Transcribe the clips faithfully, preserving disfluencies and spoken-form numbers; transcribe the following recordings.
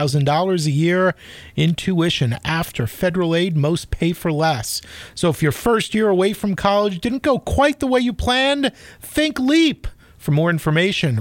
one thousand dollars a year in tuition. After federal aid, most pay for less. So if your first year away from college didn't go quite the way you planned, think LEAP. For more information,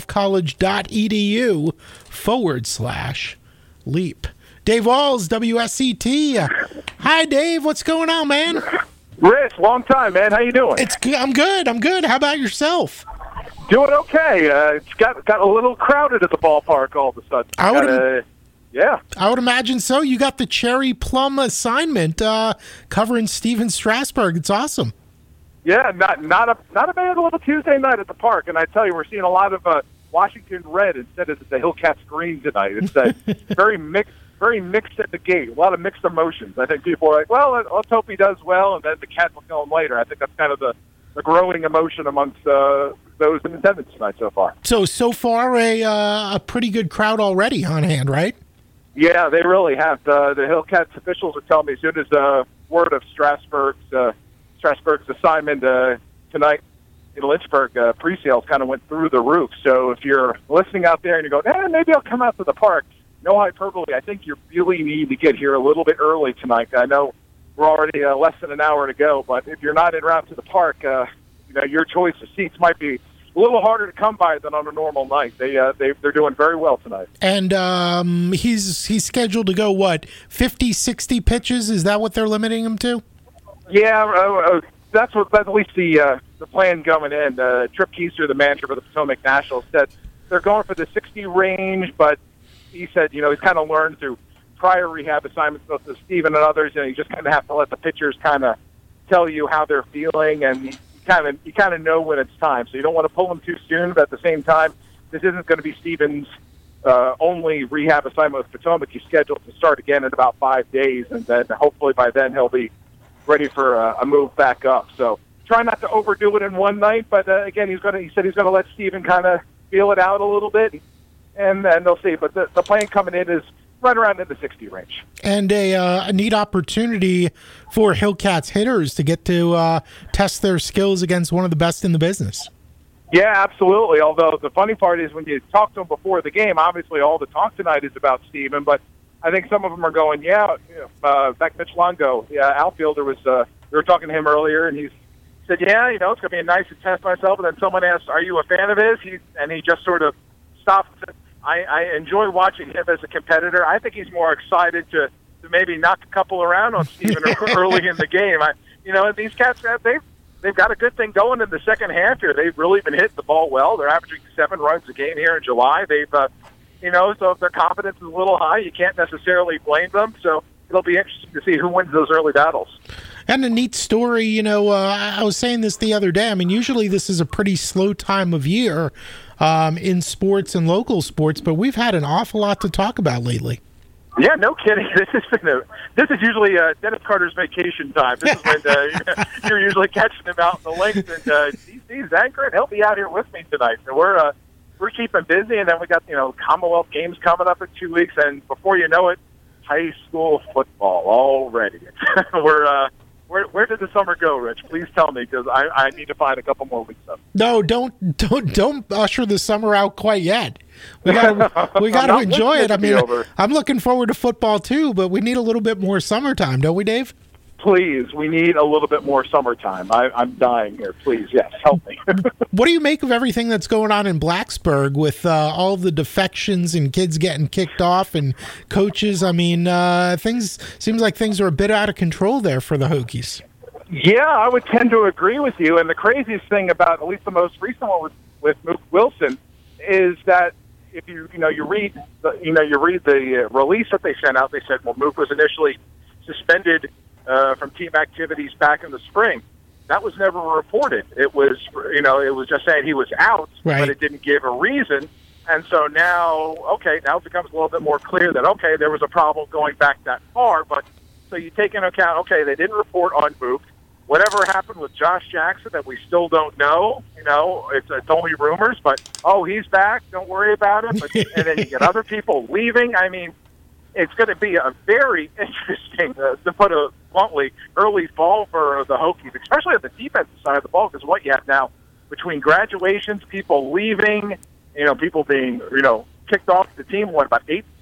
randolphcollege.edu forward slash LEAP. Dave Walls, W S E T. Hi, Dave. What's going on, man? Rich, long time, man. How you doing? It's good. I'm good. I'm good. How about yourself? Doing okay. Uh, it's got got a little crowded at the ballpark all of a sudden. I would, got, uh, yeah. I would imagine so. You got the cherry plum assignment uh, covering Steven Strasburg. It's awesome. Yeah, not not a not a bad little Tuesday night at the park, and I tell you, we're seeing a lot of uh, Washington red instead of the Hillcats green tonight. It's uh, very mixed, very mixed at the gate. A lot of mixed emotions. I think people are like, well, let's hope he does well, and then the Cats will kill him later. I think that's kind of the, the growing emotion amongst uh, those in attendance tonight so far. So so far, a uh, a pretty good crowd already on hand, right? Yeah, they really have. Uh, the Hillcats officials are telling me as soon as uh, word of Strasburg's uh, Strasburg's assignment uh, tonight in Lynchburg, uh, pre-sales kind of went through the roof. So if you're listening out there and you're going, eh, maybe I'll come out to the park, no hyperbole. I think you really need to get here a little bit early tonight. I know we're already uh, less than an hour to go, but if you're not en route to the park, uh, you know, your choice of seats might be a little harder to come by than on a normal night. They uh, they they're doing very well tonight. And um, he's he's scheduled to go what fifty, sixty pitches? Is that what they're limiting him to? Yeah, uh, uh, that's what that's at least the uh, the plan going in. Uh, Trip Keister, the manager for the Potomac Nationals, said they're going for the sixty range, but he said, you know, he's kind of learned through prior rehab assignments, both to Steven and others, and you just kind of have to let the pitchers kind of tell you how they're feeling, and you kind of you kind of know when it's time. So you don't want to pull them too soon, but at the same time, this isn't going to be Steven's uh, only rehab assignment with Potomac. He's scheduled to start again in about five days, and then hopefully by then he'll be ready for a, a move back up. So try not to overdo it in one night, but uh, again, he's going to. He said he's going to let Steven kind of feel it out a little bit, and and they'll see. But the, the plan coming in is right around in the sixty range. And a, uh, a neat opportunity for Hillcats hitters to get to uh, test their skills against one of the best in the business. Yeah, absolutely. Although the funny part is when you talk to them before the game, obviously all the talk tonight is about Steven, but I think some of them are going, yeah, uh, in fact, Mitch Longo, yeah, outfielder, was, uh, we were talking to him earlier, and he said, yeah, you know, it's going to be nice to test myself. And then someone asked, are you a fan of his? He, and he just sort of stopped and said, I, I enjoy watching him as a competitor. I think he's more excited to, to maybe knock a couple around on Steven early in the game. I, you know, these Cats, they've, they've got a good thing going in the second half here. They've really been hitting the ball well. They're averaging seven runs a game here in July. They've, uh, you know, so if their confidence is a little high, you can't necessarily blame them. So it'll be interesting to see who wins those early battles. And a neat story, you know, uh, I was saying this the other day. I mean, usually this is a pretty slow time of year um, in sports and local sports, but we've had an awful lot to talk about lately. Yeah, no kidding. This is been a, this is usually uh, Dennis Carter's vacation time. This is when uh, you're usually catching him out in the links, and uh, he's, he's anchoring. He'll be out here with me tonight. So we're uh, we're keeping busy, and then we got you know Commonwealth games coming up in two weeks, and before you know it, high school football already. we're uh, where where did the summer go, Rich? Please tell me, because I, I need to find a couple more weeks of. No, don't don't don't usher the summer out quite yet. We got we got to enjoy it. I mean, I'm looking forward to football too, but we need a little bit more summertime, don't we, Dave? Please, we need a little bit more summertime. I, I'm dying here. Please, yes, help me. What do you make of everything that's going on in Blacksburg with uh, all the defections and kids getting kicked off and coaches? I mean, uh, things seems like things are a bit out of control there for the Hokies. Yeah, I would tend to agree with you. And the craziest thing about at least the most recent one with, with Mook Wilson is that if you you know you read the, you know you read the uh, release that they sent out, they said, well, Mook was initially suspended Uh, from team activities back in the spring. That was never reported. It was, you know, it was just saying he was out, right, but it didn't give a reason. And so now, okay, now it becomes a little bit more clear that, okay, there was a problem going back that far. But so you take into account, okay, they didn't report on Mook. Whatever happened with Josh Jackson that we still don't know, you know, it's, it's only rumors, but, oh, he's back, don't worry about it. But, and then you get other people leaving. I mean, it's going to be a very interesting, uh, to put it bluntly, early fall for the Hokies, especially at the defensive side of the ball, because what you have now, between graduations, people leaving, you know, people being, you know, kicked off the team, what, about eight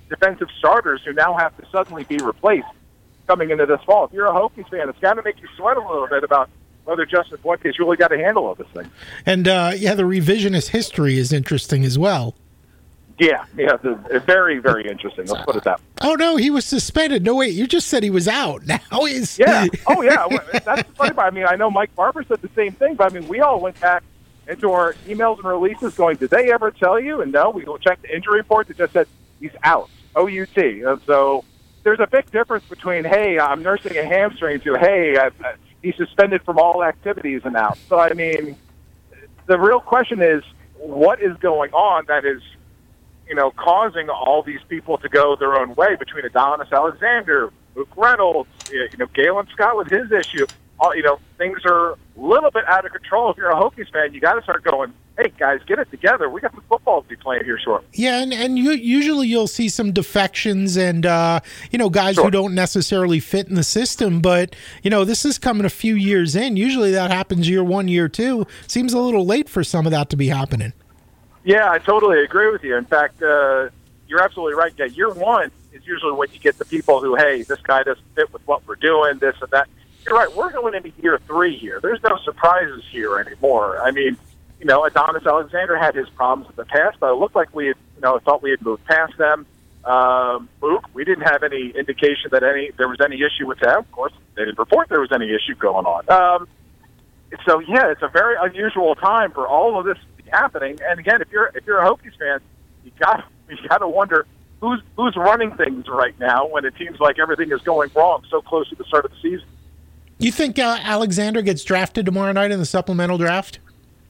defensive starters who now have to suddenly be replaced coming into this fall. If you're a Hokies fan, it's got to make you sweat a little bit about whether Justin Fuente's really got a handle of this thing. And, uh, yeah, the revisionist history is interesting as well. Yeah, yeah, it's very, very interesting. Let's put it that way. Oh, no, he was suspended. No, wait, you just said he was out. Now he's... Yeah, oh, yeah. That's funny. I mean, I know Mike Barber said the same thing, but, I mean, we all went back into our emails and releases going, did they ever tell you? And no, we go check the injury report that just said he's out, O U T. And so there's a big difference between, hey, I'm nursing a hamstring to, hey, I, I, he's suspended from all activities and out. So, I mean, the real question is, what is going on that is, you know, causing all these people to go their own way between Adonis Alexander, Luke Reynolds, you know, Galen Scott with his issue. All, you know, things are a little bit out of control. If you're a Hokies fan, you got to start going, hey, guys, get it together. We got some football to be playing here shortly. Yeah, and, and you, usually you'll see some defections and, uh, you know, guys sure. who don't necessarily fit in the system. But, you know, this is coming a few years in. Usually that happens year one, year two. Seems a little late for some of that to be happening. Yeah, I totally agree with you. In fact, uh, you're absolutely right. Yeah, year one is usually when you get the people who, hey, this guy doesn't fit with what we're doing, this and that. You're right. We're going into year three here. There's no surprises here anymore. I mean, you know, Adonis Alexander had his problems in the past, but it looked like we had, you know, thought we had moved past them. Um, Luke, we didn't have any indication that any there was any issue with that. Of course, they didn't report there was any issue going on. Um, so yeah, it's a very unusual time for all of this to be happening. And again, if you're if you're a Hokies fan, you got you got to wonder who's who's running things right now when it seems like everything is going wrong so close to the start of the season. You think uh, Alexander gets drafted tomorrow night in the supplemental draft?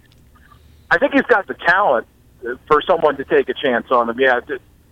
I think he's got the talent for someone to take a chance on him. Yeah,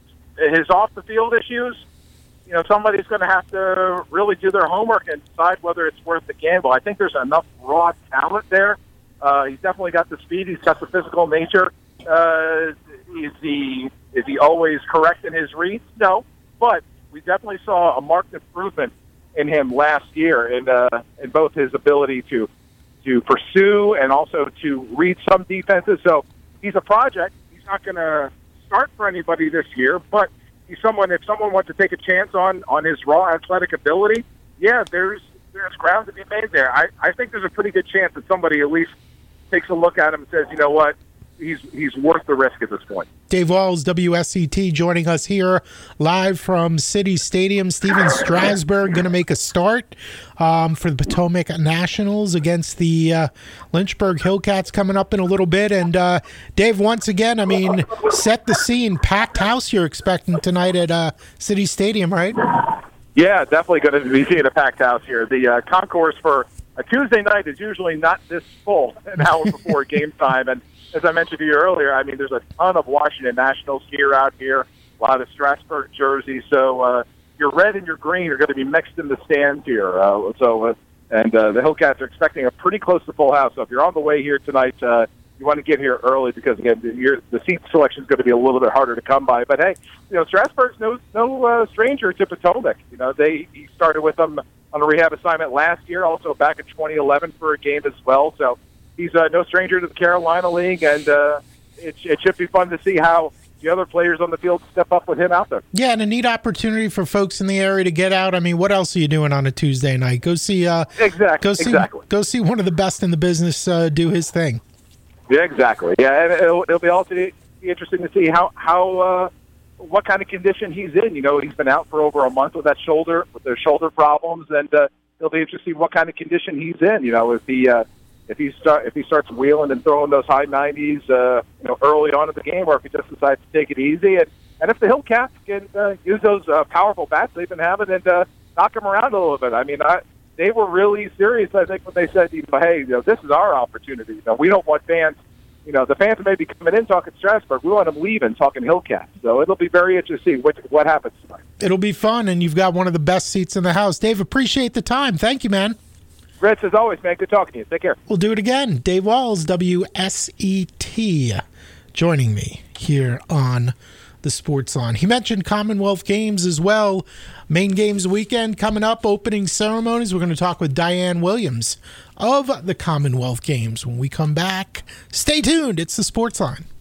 his off-the-field issues, you know, somebody's going to have to really do their homework and decide whether it's worth the gamble. I think there's enough raw talent there. Uh, he's definitely got the speed. He's got the physical nature. Uh, is he is he always correct in his reads? No, but we definitely saw a marked improvement in him last year in uh, in both his ability to to pursue and also to read some defenses. So he's a project. He's not going to start for anybody this year, but he's someone. If someone wants to take a chance on on his raw athletic ability, yeah, there's there's ground to be made there. I I think there's a pretty good chance that somebody at least takes a look at him and says, you know what, he's he's worth the risk at this point. Dave Walls, W S C T, joining us here live from City Stadium. Steven Strasburg going to make a start um, for the Potomac Nationals against the uh, Lynchburg Hillcats coming up in a little bit. And uh, Dave, once again, I mean, set the scene. Packed house you're expecting tonight at uh, City Stadium, right? Yeah, definitely going to be seeing a packed house here. The uh, concourse for a Tuesday night is usually not this full an hour before game time. And as I mentioned to you earlier, I mean, there's a ton of Washington Nationals gear out here, a lot of Strasburg jerseys. So uh, your red and your green are going to be mixed in the stands here. Uh, so, uh, and uh, the Hillcats are expecting a pretty close to full house. So if you're on the way here tonight, uh, you want to get here early because again, your, the seat selection is going to be a little bit harder to come by. But hey, you know, Strasburg's no no uh, stranger to Potomac. You know, they he started with them on a rehab assignment last year, also back in twenty eleven for a game as well. So he's uh, no stranger to the Carolina League, and uh, it, it should be fun to see how the other players on the field step up with him out there. Yeah, and a neat opportunity for folks in the area to get out. I mean, what else are you doing on a Tuesday night? Go see, uh, exactly, go see, exactly. Go see one of the best in the business uh, do his thing. Yeah, exactly. Yeah, and it'll, it'll be also be interesting to see how how uh, what kind of condition he's in. You know, he's been out for over a month with that shoulder, with their shoulder problems, and uh, it'll be interesting to see what kind of condition he's in. You know, if he uh, if he start if he starts wheeling and throwing those high nineties, uh, you know, early on in the game, or if he just decides to take it easy, and and if the Hillcats can uh, use those uh, powerful bats they've been having and uh, knock him around a little bit. I mean, I. They were really serious, I think, when they said, you know, hey, you know, this is our opportunity. You know, we don't want fans, you know, the fans may be coming in talking Strasburg. We want them leaving talking Hillcats. So it'll be very interesting to see what, what happens tonight. It'll be fun, and you've got one of the best seats in the house. Dave, appreciate the time. Thank you, man. Rich, as always, man, good talking to you. Take care. We'll do it again. Dave Walls, W S E T, joining me here on the Sports Line. He mentioned Commonwealth Games as well. Main Games weekend coming up, opening ceremonies. We're going to talk with Diane Williams of the Commonwealth Games when we come back. Stay tuned. It's the Sports Line.